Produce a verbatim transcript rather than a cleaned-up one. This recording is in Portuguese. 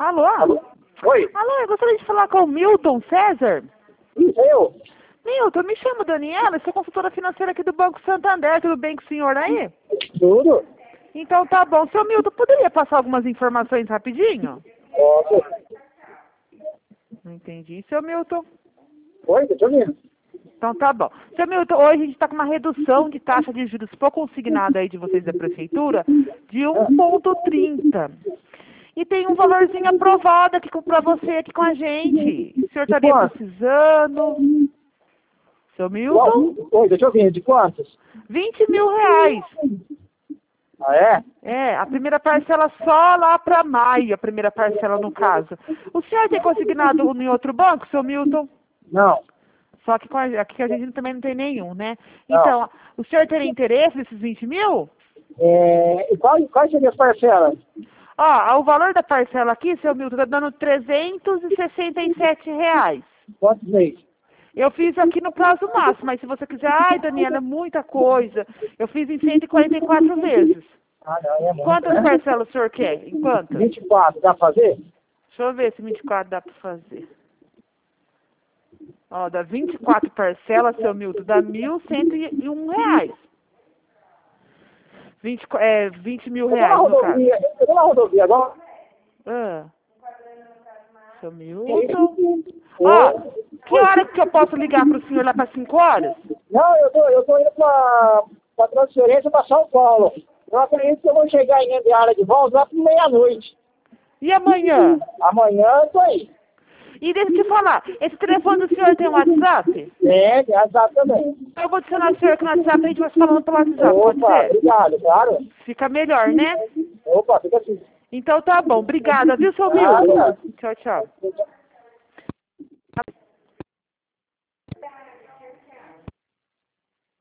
Alô? Alô? Oi? Alô, eu gostaria de falar com o Milton César. Isso, eu? Milton, me chamo Daniela, sou consultora financeira aqui do Banco Santander. Tudo bem com o senhor aí? Tudo? Então tá bom. Seu Milton, poderia passar algumas informações rapidinho? Posso. Não entendi. Seu Milton? Oi, tô te ouvindo. Então tá bom. Seu Milton, hoje a gente está com uma redução de taxa de juros por consignado aí de vocês da prefeitura de um vírgula trinta. E tem um valorzinho aprovado aqui para você aqui com a gente. O senhor estaria quanto? precisando? Seu Milton? Oi, tô te ouvindo. De quantos? vinte mil reais. Ah, é? É, a primeira parcela só lá para maio, a primeira parcela no caso. O senhor tem consignado em outro banco, seu Milton? Não. Só que com a, aqui a gente também não tem nenhum, né? Não. Então, o senhor teria interesse nesses vinte mil? É, e qual, quais seriam as parcelas? Ó, o valor da parcela aqui, seu Milton, está dando trezentos e sessenta e sete reais. Quantos meses? Eu fiz aqui no prazo máximo, mas se você quiser, ai, Daniela, é muita coisa. Eu fiz em cento e quarenta e quatro vezes. Ah, não, é muito. Quantas né? parcelas o senhor quer? Em quantas? vinte e quatro, dá pra fazer? Deixa eu ver se vinte e quatro dá para fazer. Ó, dá vinte e quatro parcelas, seu Milton, dá mil cento e um reais. vinte, é, vinte mil Eu tô na reais, no caso. rodovia, eu tô na rodovia agora. Ah. Seu Milton. Ó, que hora que eu posso ligar para o senhor lá para cinco horas? Não, eu tô, eu tô indo pra, pra transferência pra São Paulo. Eu acredito que eu vou chegar em Indiara de volta lá por meia-noite. E amanhã? Amanhã eu tô aí. E deixa eu te falar, esse telefone do senhor tem um WhatsApp? É, exato também. Eu vou adicionar o senhor aqui no WhatsApp e a gente vai se falando pelo WhatsApp, pode Opa, ser? obrigado, claro. Fica melhor, né? Opa, fica assim. Então tá bom, obrigada, viu, seu Nada. Milton? Tchau, tchau.